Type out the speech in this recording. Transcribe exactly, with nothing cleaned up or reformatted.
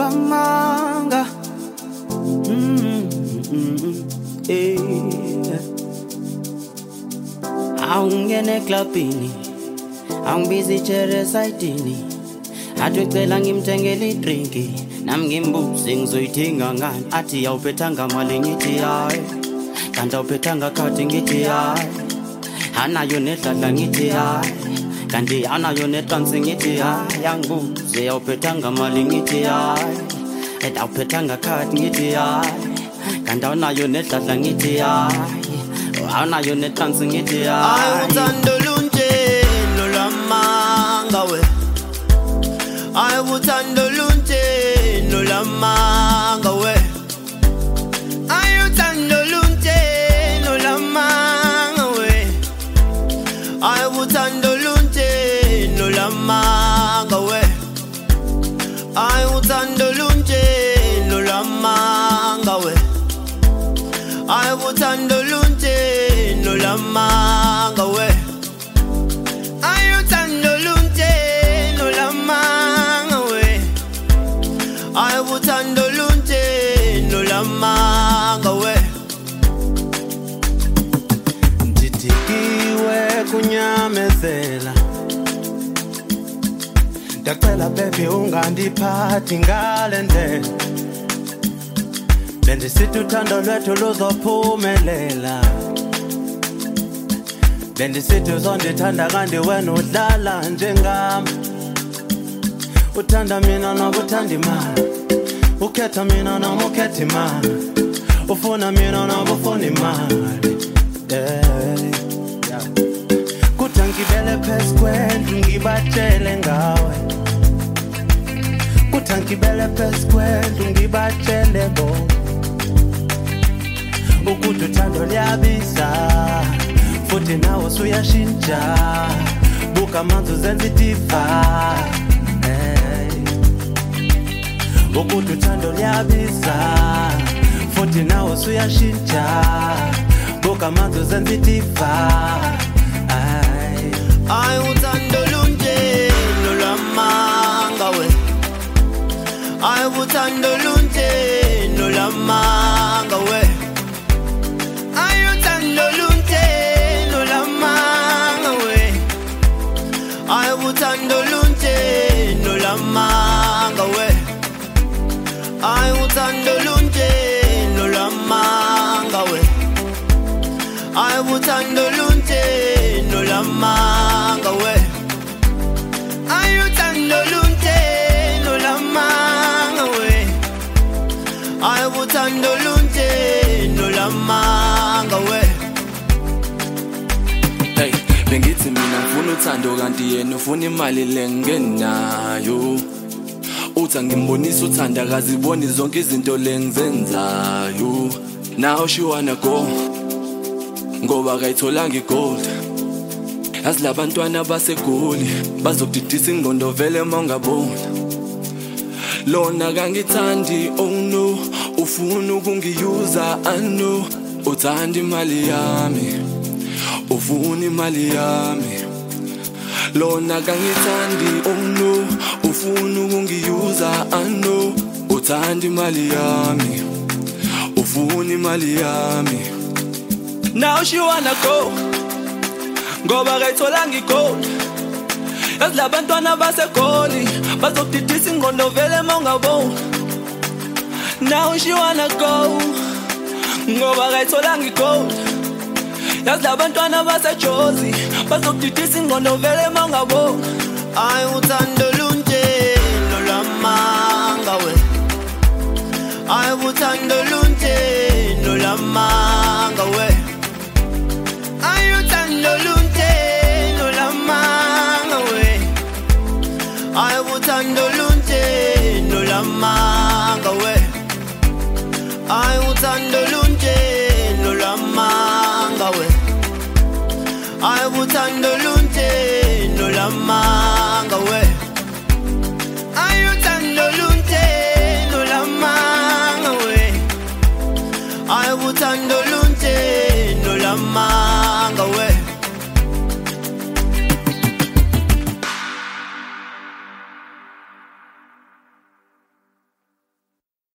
lwamanga. Mm, mm, eh. Awungene clubini, awungibizi chere sayidini. Athwecela ngimthengele idrinki, nami ngimbuze ngizoyithenga ngani. Athi awuphethanga mali ngithi hayi, kanti awuphethanga khadi ngithi hayi. Anayo nedladla ngithi hayi, kanti anayo netansi ngithi hayi. Yangibuze awuphethanga mali ngithi hayi, eti awuphethanga khadi ngithi hayi. Kanti awunayo nedladla ngithi hayi, awunayo netansi ngithi hayi. Ayuthando lunje nolamanga we, ayuthando lunje nolamanga we, ayuthando lunje nolamanga we, ayuthando lunje nolamanga we, ayuthando lunje nolamanga we, ayuthando lunje nolamanga we, ayuthando lunje nolamanga we, ayuthando lunje nolamanga we. Ndithikiwe kunyamezela, ndacela baby ungandiphathi ngale ndlela. Bendisithi uthando lwethu luzophumelela, bendisithi uzondithanda kanti wena udlala njengami. Uthanda mina noma uthanda imali, ukhetha mina noma ukhetha imali, ufuna mina noma ufuna imali. Yeah. Kuthi ngibele phezu kwendlu ngibatshele ngawe, kuthi ngibele phezu kwendlu ngibatshele bona ukuthi uthando liyabiza futhi nawe usuyashintsha. Buka amanzi uzenza idiva, ukuthi uthando liyabiza futhi nawe usuyashintsha. Buka amanzi uzenza idiva. Ayuthando lunje nolamanga we, ayuthando lunje nolamanga we, ayuthando lunje nolamanga we, ayuthando lunje nolamanga we, ayuthando lunje nolamanga we, ayuthando lunje nolamanga we, ayuthando lunje nolamanga we, ayuthando lunje nolamanga we. Hey, bengithi mina ngifuna uthando kanti yena ufuna imali lengenayo. Uthi ngimbonisa uthanda akaziboni zonke izinto lengizenzayo. Now she wanna go ngoba kayitholanga igold. Yazi labantwana basegoli bazokudidisa ingqondo vele mangabona. Lona kangithandi, oh no, ufuna ukungiyuza, I know. Uthanda imali yami, ufuna imali yami. Lona kangithandi, oh no, ufuna ukungiyuza, I know. Uthanda imali yami, ufuna imali yami. Now she wanna go ngoba kayitholanga igold. Yazi labantwana basegoli bazokudidisa ingqondo vele mangabona. Now she wanna go ngoba kayitholanga igold. Yazi labantwana basejozi bazokudidisa ingqondo vele mangabona. Ayuthando lunje nolamanga we, ayuthando lunje nolamanga we, ayuthando lunje nolamanga we, ayuthando lunje nolamanga we, ayuthando lunje nolamanga we, ayuthando lunje nolamanga.